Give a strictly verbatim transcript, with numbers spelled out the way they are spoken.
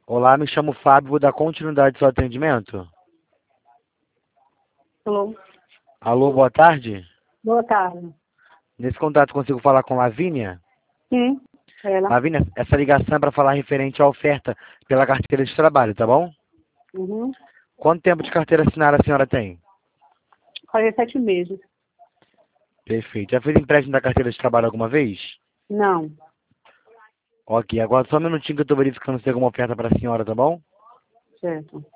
Olá, me chamo Fábio, vou dar continuidade ao seu atendimento. Alô? Alô, boa tarde. Boa tarde. Nesse contato consigo falar com Lavínia? Sim, ela. Lavínia, essa ligação é para falar referente à oferta pela carteira de trabalho, tá bom? Uhum. Quanto tempo de carteira assinada a senhora tem? Fazia sete meses. Perfeito. Já fez empréstimo da carteira de trabalho alguma vez? Não. Ok, agora só um minutinho que eu estou verificando se tem alguma oferta para a senhora, tá bom? Certo.